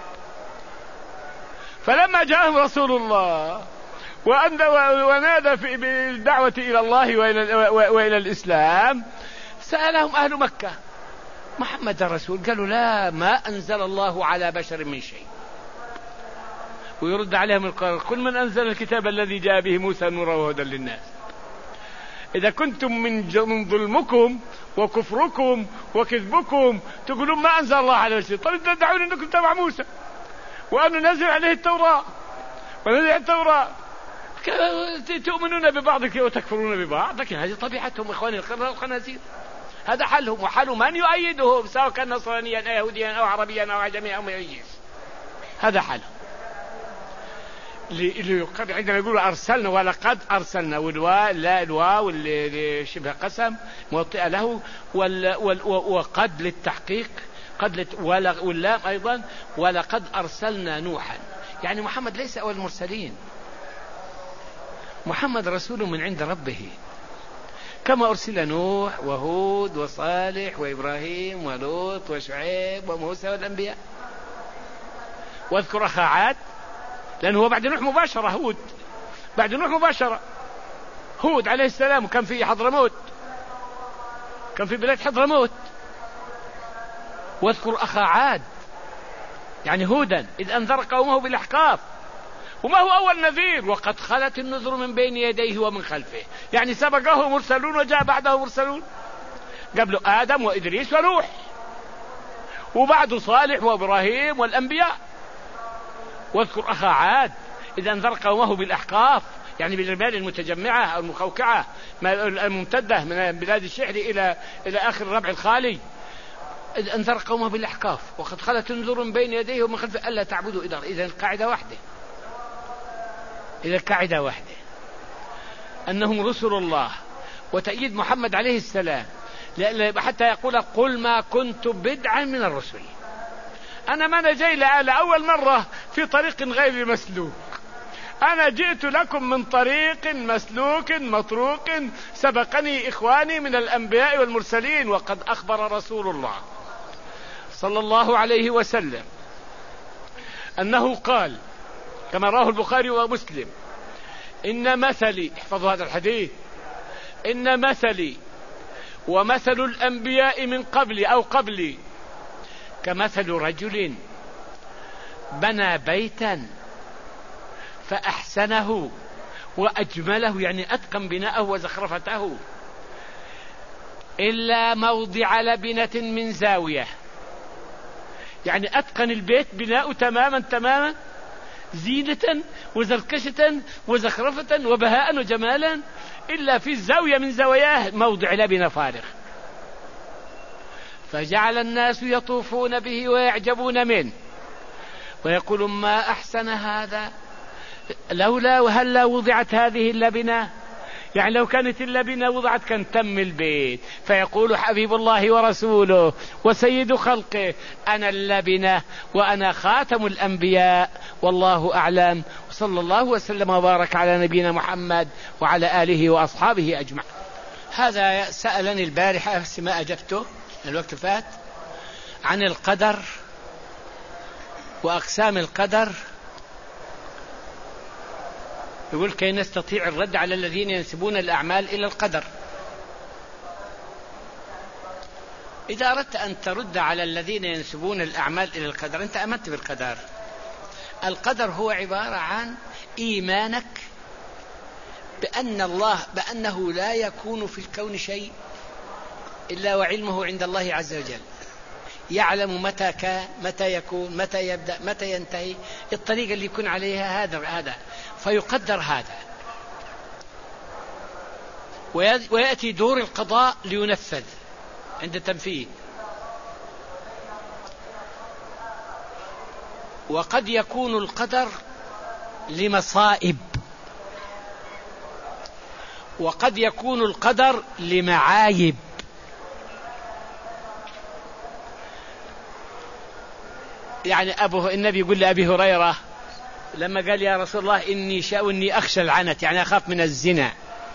فلما جاءهم رسول الله ونادى بالدعوة إلى الله وإلى الإسلام، سألهم أهل مكة: محمد الرسول؟ قالوا: لا، ما أنزل الله على بشر من شيء. ويرد عليهم القرآن: قل من أنزل الكتاب الذي جاء به موسى نورا وهدى للناس. إذا كنتم من ظلمكم وكفركم وكذبكم تقولون ما أنزل الله على بشر، طيب تدعون أنكم تبع موسى وأن ننزل عليه التوراة ونزل التوراة. تؤمنون ببعض وتكفرون ببعض، لكن هذه طبيعتهم إخواني الخنازير. هذا حلهم وحل من يؤيدهم سواء كان نصرانيا أو يهوديا أو عربيا أو عجميا أو ميز، هذا حلهم. عندما يقولوا أرسلنا ولقد أرسلنا، والواو لا الواو اللي شبه قسم موطئة له، وقد للتحقيق، واللام أيضا، ولقد أرسلنا نوحا، يعني محمد ليس أول المرسلين، محمد رسول من عند ربه، كما أرسل نوح وهود وصالح وإبراهيم ولوط وشعيب وموسى والأنبياء. واذكر أخا عاد، لأنه هو بعد نوح مباشرة، هود بعد نوح مباشرة، هود عليه السلام كان في حضرموت، كان في بلاد حضرموت. واذكر أخا عاد يعني هودا إذ أنذر قومه بالأحقاف، وما هو أول نذير، وقد خلت النذر من بين يديه ومن خلفه، يعني سبقه مرسلون وجاء بعده مرسلون، قبل آدم وإدريس ونوح، وبعده صالح وإبراهيم والأنبياء. واذكر أخا عاد إذ أنذر قومه بالأحقاف، يعني بالرمال المتجمعة أو المخوكعة الممتدة من بلاد الشحر إلى آخر الربع الخالي. إذ أنذر قومه بالأحقاف وقد خلت النذر من بين يديه ومن خلفه ألا تعبدوا إلا الله. إذا القاعدة واحدة، إذا القاعدة واحدة أنهم رسل الله وتأييد محمد عليه السلام، حتى يقول قل ما كنت بدعا من الرسل. أنا ما أنا جاي لأول مرة في طريق غير مسلوك، أنا جئت لكم من طريق مسلوك مطروق سبقني إخواني من الأنبياء والمرسلين. وقد أخبر رسول الله صلى الله عليه وسلم أنه قال كما رواه البخاري ومسلم: إن مثلي، احفظوا هذا الحديث، إن مثلي ومثل الأنبياء من قبلي أو قبلي كمثل رجل بنى بيتا فأحسنه وأجمله، يعني أتقن بناءه وزخرفته، إلا موضع لبنة من زاوية، يعني أتقن البيت بناءه تماما زينة وزركشة وزخرفة وبهاء وجمالا، إلا في الزاوية من زواياه موضع لبنة فارغ. فجعل الناس يطوفون به ويعجبون منه ويقولون ما أحسن هذا، لولا وهلا وضعت هذه اللبنة، يعني لو كانت اللبنة وضعت كان تم البيت. فيقول حبيب الله ورسوله وسيد خلقه: أنا اللبنة وأنا خاتم الأنبياء والله أعلم. وصلى الله وسلم وبارك على نبينا محمد وعلى آله وأصحابه أجمعين. هذا سألني البارحة بس ما أجبته، الوقت فات، عن القدر وأقسام القدر. يقول كي نستطيع الرد على الذين ينسبون الأعمال إلى القدر. إذا أردت أن ترد على الذين ينسبون الأعمال إلى القدر، أنت آمنت بالقدر. القدر هو عبارة عن إيمانك بأنه لا يكون في الكون شيء إلا وعلمه عند الله عز وجل، يعلم متى كان، متى يكون، متى يبدأ، متى ينتهي، الطريقة اللي يكون عليها هذا فيقدر هذا، ويأتي دور القضاء لينفذ عند التنفيذ. وقد يكون القدر لمصائب، وقد يكون القدر لمعايب. يعني النبي يقول لأبي هريرة لما قال: يا رسول الله إني أخشى العنت، يعني أخاف من الزنا،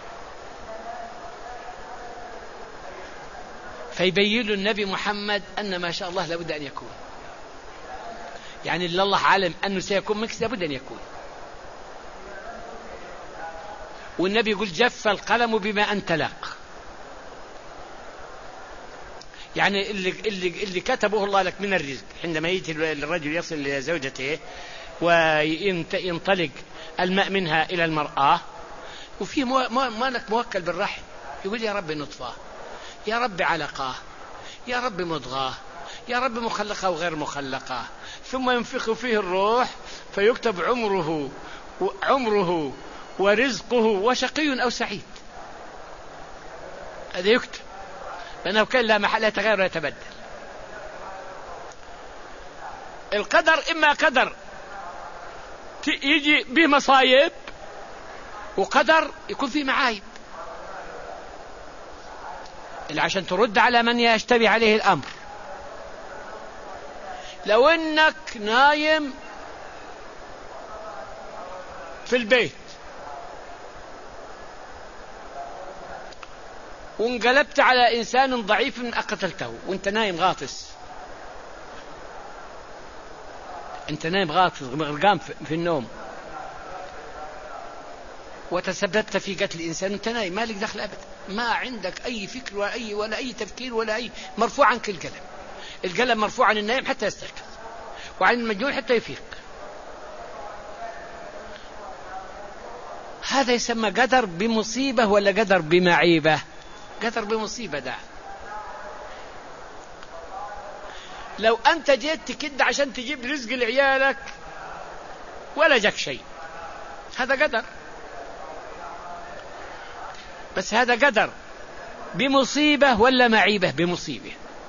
فيبين له النبي محمد أن ما شاء الله لابد أن يكون، يعني اللي الله عالم أنه سيكون منك لابد أن يكون. والنبي يقول: جف القلم بما أنت لاق، يعني اللي كتبه الله لك من الرزق، عندما يجي الرجل يصل إلى زوجته وينطلق الماء منها إلى المرأة، وفي مالك موكل بالرحم، يقول: يا رب نطفة، يا رب علقة، يا رب مضغة، يا رب مخلقة وغير مخلقة، ثم ينفخ فيه الروح فيكتب عمره ورزقه وشقي أو سعيد، هذا يكتب، لأنه كان لا محل يتغير ويتبدل. القدر إما قدر يجي به مصايب، وقدر يكون فيه معايب. اللي عشان ترد على من يشتبه عليه الأمر، لو إنك نايم في البيت وانقلبت على إنسان ضعيف قتلته وانت نايم غاطس، انت نايم غاطس غرقان في النوم، وتسببت في قتل الإنسان وانت نايم، ما لك دخل أبدا، ما عندك أي فكر ولا أي تفكير ولا أي، مرفوع عنك القلم. القلم مرفوع عن النايم حتى يستيقظ، وعن المجنون حتى يفيق. هذا يسمى قدر بمصيبة ولا قدر بمعيبة؟ قدر بمصيبة. ده لو أنت جيت تكد عشان تجيب رزق لعيالك ولا جاك شيء، هذا قدر، بس هذا قدر بمصيبة ولا معيبة؟ بمصيبة.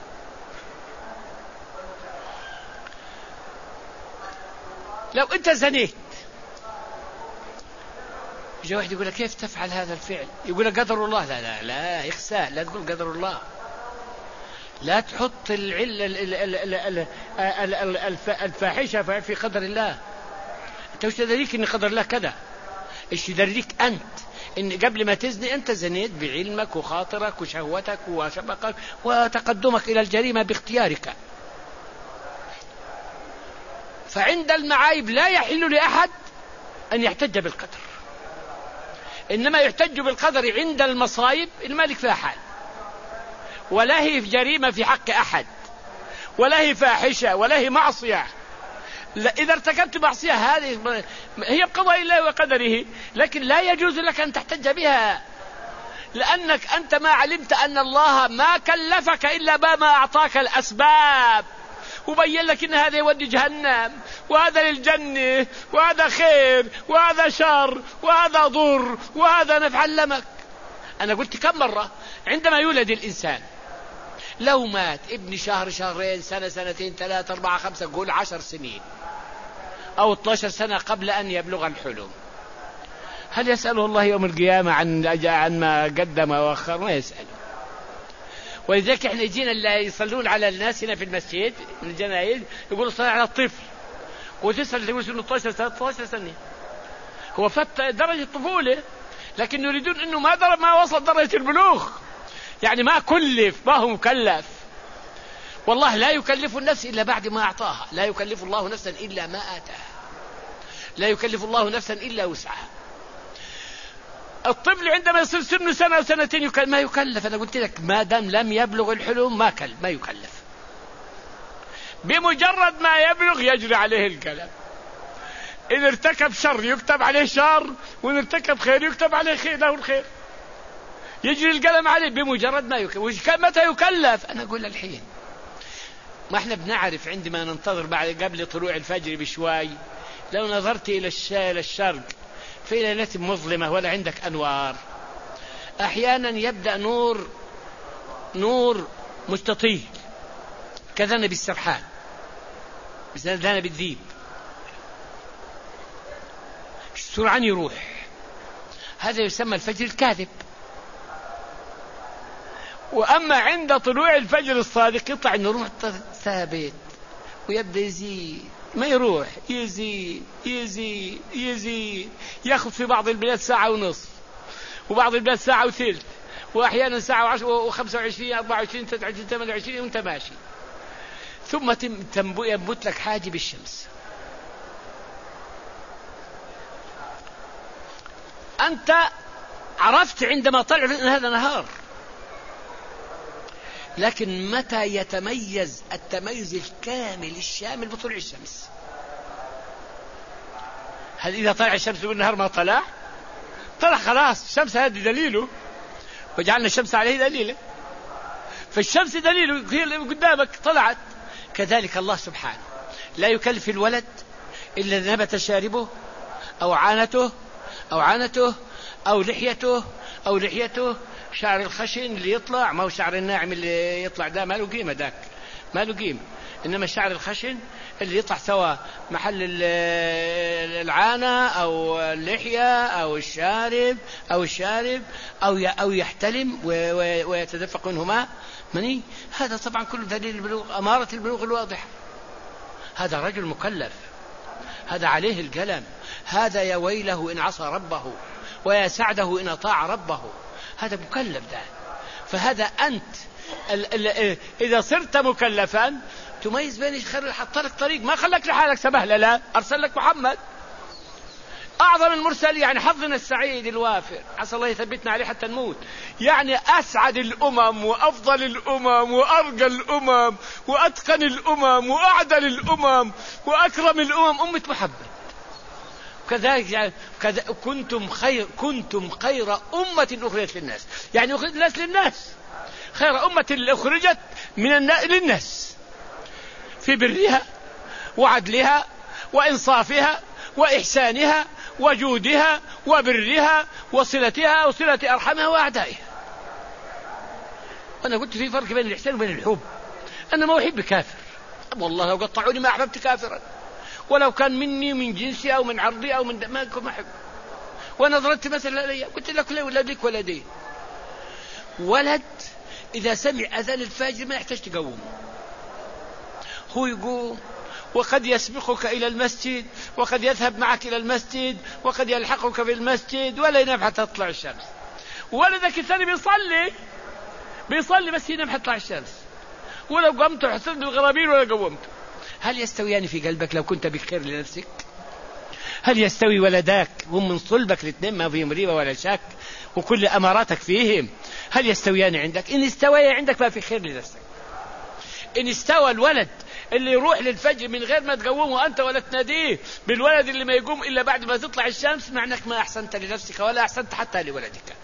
لو أنت زنيت، جاء واحد يقول لك كيف تفعل هذا الفعل؟ يقول لك قدر الله. لا لا لا، يخسى، لا تقول قدر الله، لا تحط الفاحشة في قدر الله. أنت وش تدريك إن قدر الله كذا؟ إيش تدريك أنت إن قبل ما تزني أنت زنيت بعلمك وخاطرك وشهوتك وسبقك وتقدمك إلى الجريمة باختيارك. فعند المعايب لا يحل لأحد أن يحتج بالقدر، إنما يحتج بالقدر عند المصايب المالك فيها حال، ولا هي جريمة في حق أحد، ولا هي فاحشة، ولا هي معصية. إذا ارتكبت معصية هذه هي بقضاء الله وقدره، لكن لا يجوز لك أن تحتج بها، لأنك أنت ما علمت أن الله ما كلفك إلا بما أعطاك الأسباب، وبين لك إن هذا يودي جهنم، وهذا للجنة، وهذا خير، وهذا شر، وهذا ضر، وهذا نفع. علمك. أنا قلت كم مرة عندما يولد الإنسان، لو مات ابن شهر، شهرين، سنة، سنتين، 3، 4، 5، قول 10 سنين أو 12 سنة قبل أن يبلغ الحلم، هل يسأله الله يوم القيامة عن ما قدم وأخر؟ ما يسأله. ولذلك احنا جينا اللي يصلون على الناس هنا في المسجد من الجنائز يقولوا صلي على الطفل، وتسأل تقول سنه 12 سنة 13 سنة، هو فات درجة طفولة، لكن يريدون انه ما وصل درجة البلوغ، يعني ما كلف، ما هو مكلف. والله لا يكلف النفس إلا بعد ما أعطاها، لا يكلف الله نفسا إلا ما آتاها، لا يكلف الله نفسا إلا وسعها. الطفل عندما يصير سنه سنة أو سنتين ما يكلف. أنا قلت لك ما دام لم يبلغ الحلم ما يكلف. بمجرد ما يبلغ يجري عليه القلم، إن ارتكب شر يكتب عليه شر، وإن ارتكب خير يكتب عليه خير، له الخير، يجري القلم عليه بمجرد ما يكلف. متى يكلف؟ أنا أقول الحين. ما احنا بنعرف عندما ننتظر قبل طلوع الفجر بشوي، لو نظرت إلى الشرق في ليلة مظلمة ولا عندك أنوار، أحيانا يبدأ نور مستطيل كذنب السرحان، كذنب الذيب، سرعان يروح. هذا يسمى الفجر الكاذب. وأما عند طلوع الفجر الصادق يطلع النور ثابت ويبدأ يزيد، ما يروح، يزيد، يأخذ في بعض البلاد 1.5 ساعة، وبعض البلاد 1.3 ساعة، وأحيانا 1 ساعة و25، 24، 23، 28 وانت ماشي. ثم ينبت لك حاجب الشمس. أنت عرفت عندما طلع أن هذا نهار، لكن متى يتميز التميز الكامل الشامل بطلوع الشمس؟ هل إذا طلع الشمس والنهار ما طلع خلاص، الشمس هذه دليله، وجعلنا الشمس عليه دليله، فالشمس دليله هي اللي قدامك طلعت. كذلك الله سبحانه لا يكلف الولد إلا نبت شاربه أو عانته أو عنته أو لحيته شعر الخشن اللي يطلع، ما هو شعر الناعم اللي يطلع ده ما له قيمة، داك ما له قيمة. إنما الشعر الخشن اللي يطلع سواء محل العانة أو اللحية أو الشارب أو يحتلم ويتدفق منه ماء مني، هذا طبعا كل دليل البلوغ، أمارة البلوغ الواضحة. هذا رجل مكلف، هذا عليه القلم، هذا يا ويله إن عصى ربه ويا سعده إن أطاع ربه، هذا مكلف ده. فهذا أنت إذا صرت مكلفا تميز بين خير، حط لك طريق، ما خلك لحالك سبهلة، لا، أرسل لك محمد أعظم المرسل، يعني حظنا السعيد الوافر، عسى الله يثبتنا عليه حتى نموت. يعني أسعد الأمم وأفضل الأمم وأرقى الأمم وأتقن الأمم وأعدل الأمم وأكرم الأمم أمة محمد. كذلك يعني كنتم خير أمة أخرجت للناس، يعني أخرجت الناس للناس، خير أمة أخرجت للناس في برها وعدلها وإنصافها وإحسانها وجودها وبرها وصلتها وصلة أرحمها وأعدائها. أنا قلت في فرق بين الإحسان وبين الحب. أنا ما أحب كافر، والله لو قطعوني ما أحببت كافرا، ولو كان مني من جنسي أو من عرضي أو من ما أحب. وأنا ضربت مثلا لي، قلت لك لا ولا لك ولدين، ولد إذا سمع أذان الفجر ما يحتاج تقومه، هو يقوم، وقد يسبقك إلى المسجد وقد يذهب معك إلى المسجد وقد يلحقك في المسجد ولا ينام حتى تطلع الشمس. ولدك الثاني بيصلي بس ينام حتى تطلع الشمس، ولو قمت حسنت الغرابين ولا قومته. هل يستويان في قلبك لو كنت بخير لنفسك؟ هل يستوي ولداك هم من صلبك الاثنين ما فيهم ريبة ولا شك وكل أماراتك فيهم؟ هل يستويان عندك؟ إن استويا عندك ما في خير لنفسك. إن استوى الولد اللي يروح للفجر من غير ما تقومه أنت ولا تناديه بالولد اللي ما يقوم إلا بعد ما تطلع الشمس، معناك ما أحسنت لنفسك ولا أحسنت حتى لولدك.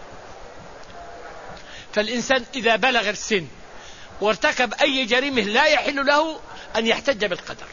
فالإنسان إذا بلغ السن وارتكب أي جريمة لا يحل له أن يحتج بالقدر،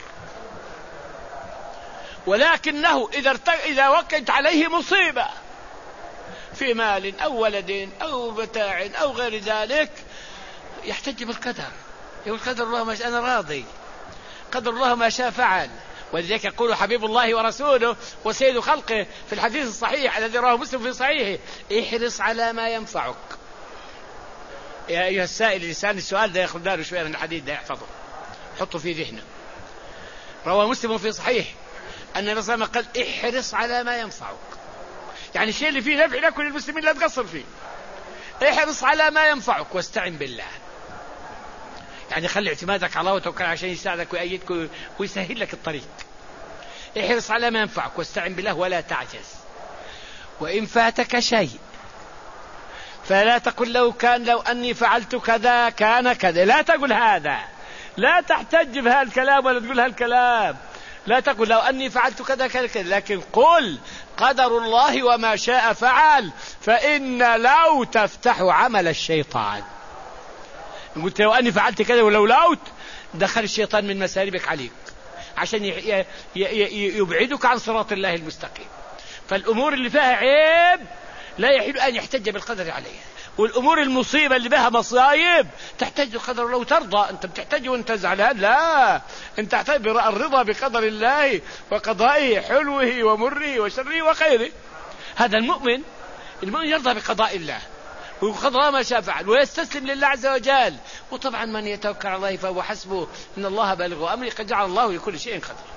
ولكنه إذا وقعت عليه مصيبة في مال أو ولد أو متاع أو غير ذلك يحتج بالقدر، يقول قدر الله ما شاء، أنا راضي، قدر الله ما شاء فعل. ولذلك يقول حبيب الله ورسوله وسيد خلقه في الحديث الصحيح الذي رواه مسلم في صحيحه: احرص على ما ينفعك. يا أيها السائل لسان السؤال ده ياخذ داره شوية من الحديث ده، يحفظه حطه في ذهنه. رواه مسلم في صحيح أن النبي صلى الله عليه وسلم قال: احرص على ما ينفعك، يعني الشيء اللي فيه نفع لكل المسلمين لا تقصر فيه. احرص على ما ينفعك واستعن بالله، يعني خلي اعتمادك على الله وتوكل عشان يساعدك ويأيدك ويسهل لك الطريق. احرص على ما ينفعك واستعن بالله ولا تعجز. وإن فاتك شيء فلا تقل لو أني فعلت كذا كان كذا، لا تقل هذا، لا تحتج بهذا الكلام ولا تقول هالكلام، لا تقل لو أني فعلت كذا كذا كذا، لكن قل قدر الله وما شاء فعل، فإن لو تفتح عمل الشيطان. قلت لو أني فعلت كذا ولو لوت دخل الشيطان من مساربك عليك عشان يبعدك عن صراط الله المستقيم. فالأمور اللي فيها عيب لا يحل أن يحتج بالقدر عليها، والأمور المصيبة اللي بها مصايب تحتاج بالقدر. لو ترضى أنت بتحتاج وأنت زعلان، لا، أنت تحتاج الرضا بقدر الله وقضائه، حلوه ومره وشره وخيره. هذا المؤمن يرضى بقضاء الله وقضاء ما شاء فعل ويستسلم لله عز وجل. وطبعا من يتوكل على الله فهو حسبه، إن الله بالغ أمره، قد جعل الله لكل شيء قدر.